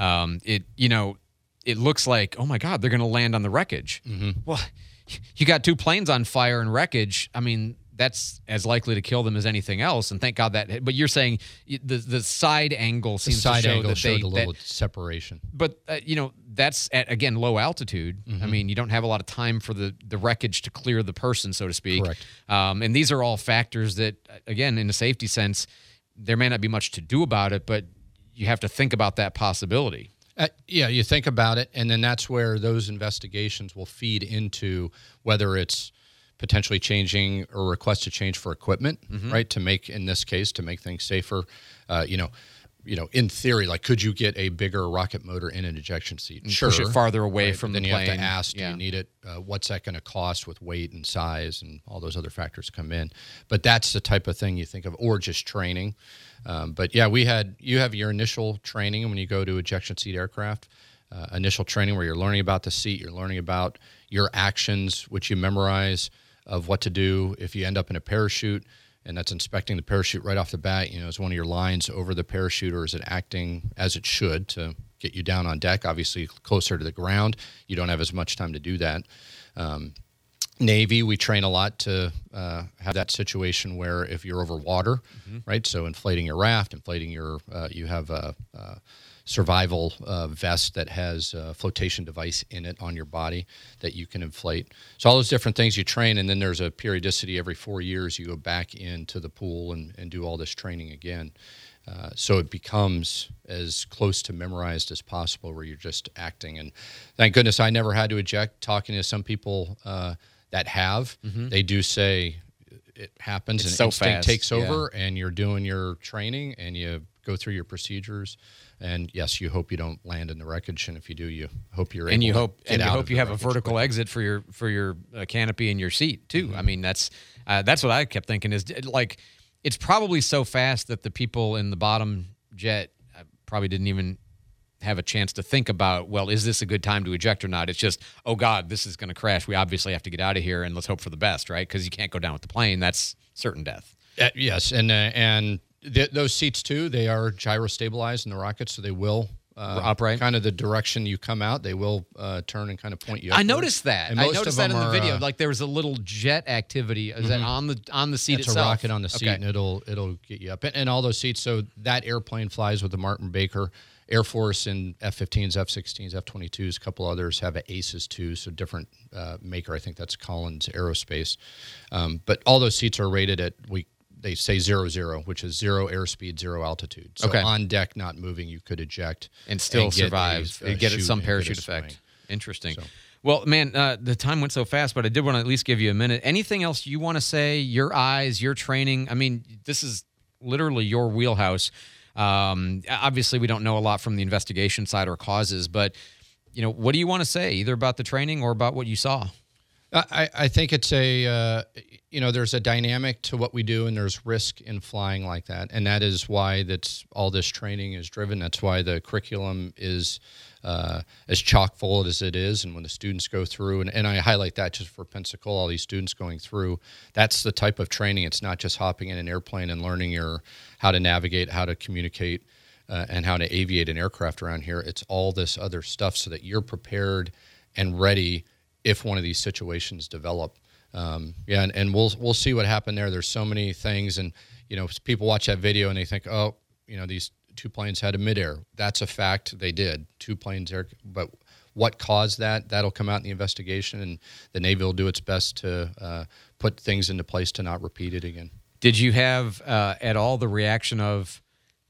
Speaker 6: it looks like, oh my God, they're going to land on the wreckage. Well, you got 2 planes on fire and wreckage. I mean, that's as likely to kill them as anything else. And thank God that. But you're saying the side angle seems to show that
Speaker 29: showed a little separation.
Speaker 6: But that's at, again, low altitude. I mean, you don't have a lot of time for the wreckage to clear the person, so to speak.
Speaker 29: Correct.
Speaker 6: And these are all factors that, again, in a safety sense, there may not be much to do about it, but you have to think about that possibility.
Speaker 29: Yeah, you think about it, and then that's where those investigations will feed into whether it's potentially changing or request to change for equipment, right? To make, in this case, to make things safer. In theory, like, could you get a bigger rocket motor in an ejection seat?
Speaker 6: Sure. Push it farther away from the plane.
Speaker 29: Then you have to ask, do you need it? What's that going to cost with weight and size, and all those other factors come in. But that's the type of thing you think of, or just training. But yeah, you have your initial training when you go to ejection seat aircraft, initial training where you're learning about the seat, you're learning about your actions, which you memorize, of what to do if you end up in a parachute, and that's inspecting the parachute right off the bat. Is one of your lines over the parachute, or is it acting as it should to get you down on deck? Obviously, closer to the ground, you don't have as much time to do that. Navy, we train a lot to have that situation where if you're over water, right? So inflating your raft, you have a survival vest that has a flotation device in it on your body that you can inflate. So all those different things you train, and then there's a periodicity every 4 years you go back into the pool and do all this training again. So it becomes as close to memorized as possible, where you're just acting. And thank goodness I never had to eject. Talking to some people that have, they do say it happens, and instinct takes over, and you're doing your training and you go through your procedures. And yes, you hope you don't land in the wreckage, and if you do, you hope you're able to get out.
Speaker 6: You hope you have a vertical exit for your canopy and your seat too. I mean, that's what I kept thinking, is like, it's probably so fast that the people in the bottom jet probably didn't even have a chance to think about, well, is this a good time to eject or not? It's just, oh God, this is going to crash. We obviously have to get out of here, and let's hope for the best, right? Because you can't go down with the plane. That's certain death.
Speaker 29: Yes, and those seats too, they are gyro stabilized in the rocket, so they will
Speaker 6: upright,
Speaker 29: kind of the direction you come out. They will turn and kind of point you upward.
Speaker 6: I noticed that. I noticed that in the video. Like, there was a little jet activity. Is that on the seat itself?
Speaker 29: It's a rocket on the seat, and it'll get you up. And all those seats. So that airplane flies with the Martin Baker Air Force and F-15s, F-16s, F-22s, a couple others have ACES too, so different maker. I think that's Collins Aerospace. But all those seats are rated at, they say 0-0, which is 0 airspeed, 0 altitude. So on deck, not moving, you could eject.
Speaker 6: And still survive. Get some parachute effect. Interesting. So. Well, man, the time went so fast, but I did want to at least give you a minute. Anything else you want to say? Your eyes, your training? I mean, this is literally your wheelhouse. Obviously, we don't know a lot from the investigation side or causes, but what do you want to say, either about the training or about what you saw?
Speaker 29: I think it's there's a dynamic to what we do, and there's risk in flying like that, and that is why all this training is driven. That's why the curriculum is as chock full as it is, and when the students go through, and I highlight that just for Pensacola, all these students going through, that's the type of training. It's not just hopping in an airplane and learning how to navigate, how to communicate, and how to aviate an aircraft around here. It's all this other stuff so that you're prepared and ready if one of these situations develop. And we'll see what happened there. There's so many things, and people watch that video and they think, these 2 planes had a midair. That's a fact. They did. 2 planes there, but what caused that? That'll come out in the investigation, and the Navy will do its best to put things into place to not repeat it again.
Speaker 6: Did you have at all the reaction of,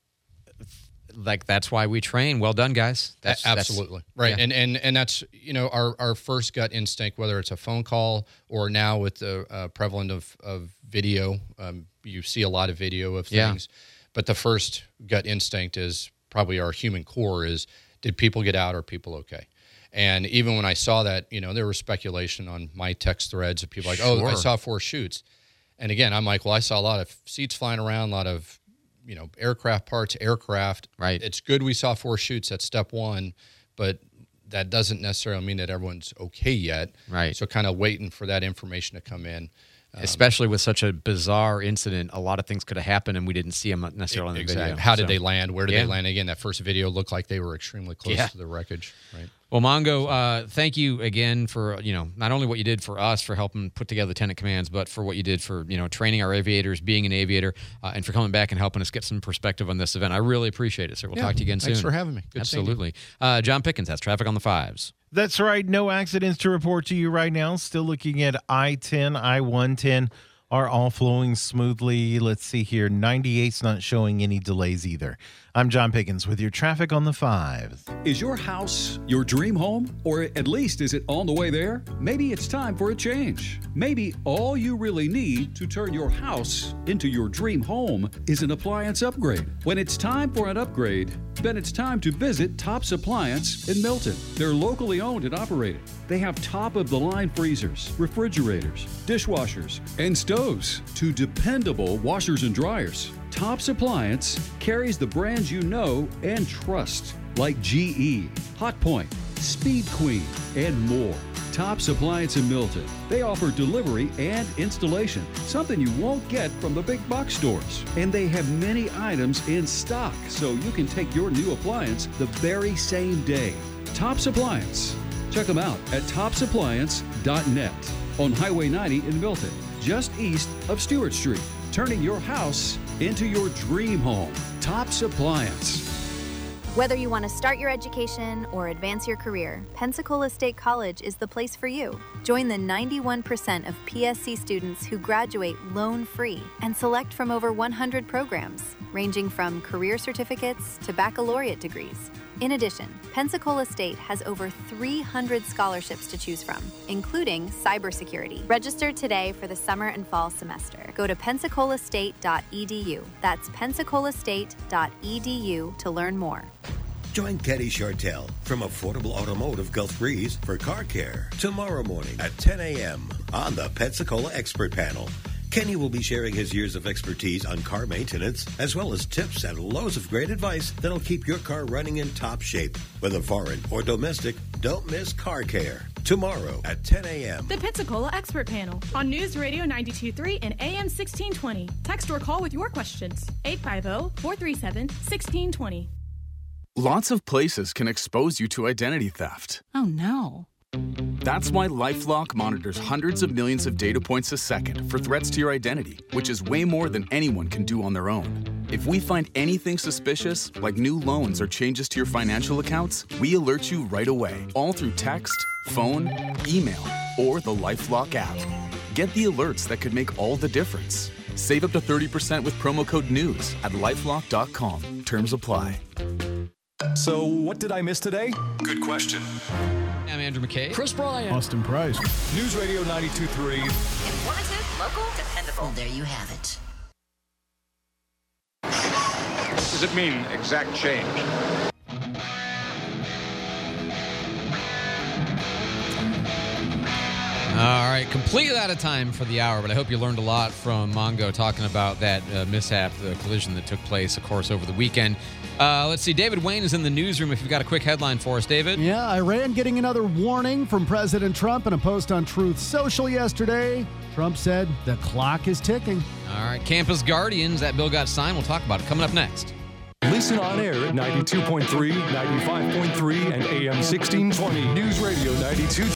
Speaker 6: like, that's why we train? Well done, guys.
Speaker 29: Absolutely. Right. Yeah. And that's, our first gut instinct, whether it's a phone call or now with the prevalent of video, you see a lot of video of things. Yeah. But the first gut instinct is probably our human core is, did people get out? Are people okay? And even when I saw that, there was speculation on my text threads of people like, oh, I saw 4 chutes. And again, I'm like, well, I saw a lot of seats flying around, a lot of, aircraft parts, aircraft.
Speaker 6: Right.
Speaker 29: It's good we saw 4 chutes. That's step one, but that doesn't necessarily mean that everyone's okay yet.
Speaker 6: Right.
Speaker 29: So kind of waiting for that information to come in.
Speaker 6: Especially with such a bizarre incident, a lot of things could have happened, and we didn't see them necessarily in the video.
Speaker 29: How did they land? Where did they land? Again, that first video looked like they were extremely close to the wreckage. Right.
Speaker 6: Well, Mongo, thank you again for not only what you did for us for helping put together Lieutenant Commands, but for what you did for training our aviators, being an aviator, and for coming back and helping us get some perspective on this event. I really appreciate it, sir. We'll talk to you again soon.
Speaker 29: Thanks for having me. Good
Speaker 6: Absolutely. John Pickens has traffic on the 5s.
Speaker 7: That's right. No accidents to report to you right now. Still looking at I-10, I-110 are all flowing smoothly. Let's see here. 98's not showing any delays either. I'm John Pickens with your traffic on the 5s.
Speaker 9: Is your house your dream home? Or at least is it on the way there? Maybe it's time for a change. Maybe all you really need to turn your house into your dream home is an appliance upgrade. When it's time for an upgrade, then it's time to visit Tops Appliance in Milton. They're locally owned and operated. They have top-of-the-line freezers, refrigerators, dishwashers, and stoves to dependable washers and dryers. Tops Appliance carries the brands you know and trust, like GE, Hotpoint, Speed Queen, and more. Tops Appliance in Milton. They offer delivery and installation, something you won't get from the big box stores. And they have many items in stock, so you can take your new appliance the very same day. Tops Appliance. Check them out at topsappliance.net on Highway 90 in Milton, just east of Stewart Street. Turning your house into your dream home. Tops Appliance.
Speaker 10: Whether you want to start your education or advance your career, Pensacola State College is the place for you. Join the 91% of PSC students who graduate loan-free and select from over 100 programs, ranging from career certificates to baccalaureate degrees. In addition, Pensacola State has over 300 scholarships to choose from, including cybersecurity. Register today for the summer and fall semester. Go to pensacolaState.edu. That's pensacolaState.edu to learn more.
Speaker 24: Join Kenny Chartel from Affordable Automotive Gulf Breeze for car care tomorrow morning at 10 a.m. on the Pensacola Expert Panel. Kenny will be sharing his years of expertise on car maintenance, as well as tips and loads of great advice that'll keep your car running in top shape. Whether foreign or domestic, don't miss car care. Tomorrow at 10 a.m.
Speaker 25: The Pensacola Expert Panel on News Radio 92.3 and AM 1620. Text or call with your questions. 850-437-1620.
Speaker 11: Lots of places can expose you to identity theft.
Speaker 25: Oh, no.
Speaker 11: That's why LifeLock monitors hundreds of millions of data points a second for threats to your identity, which is way more than anyone can do on their own. If we find anything suspicious, like new loans or changes to your financial accounts, we alert you right away, all through text, phone, email, or the LifeLock app. Get the alerts that could make all the difference. Save up to 30% with promo code NEWS at lifelock.com. Terms apply.
Speaker 1: So, what did I miss today?
Speaker 3: Good question.
Speaker 6: I'm Andrew McKay.
Speaker 12: Chris Bryan.
Speaker 13: Austin Price.
Speaker 1: News Radio 92.3.
Speaker 4: Informative, local, dependable.
Speaker 12: Well, there you have it.
Speaker 26: Does it mean exact change?
Speaker 6: All right, completely out of time for the hour, but I hope you learned a lot from Mongo talking about that mishap, the collision that took place, of course, over the weekend. Let's see. David Wayne is in the newsroom. If you've got a quick headline for us, David.
Speaker 13: Yeah, Iran getting another warning from President Trump in a post on Truth Social yesterday. Trump said the clock is ticking.
Speaker 6: All right, Campus Guardians, that bill got signed. We'll talk about it coming up next.
Speaker 1: Listen on air at 92.3, 95.3, and AM 1620. News Radio 92.